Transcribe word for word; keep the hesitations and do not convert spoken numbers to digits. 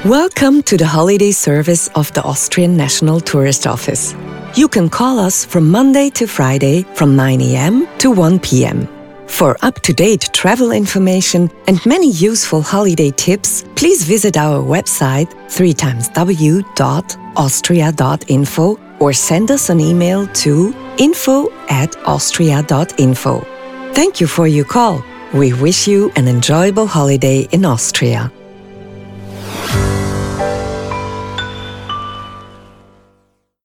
Welcome to the holiday service of the Austrian National Tourist Office. You can call us from Monday to Friday from nine a m to one p m For up-to-date travel information and many useful holiday tips, please visit our website w w w dot austria dot info or send us an email to info at austria dot info. Thank you for your call. We wish you an enjoyable holiday in Austria.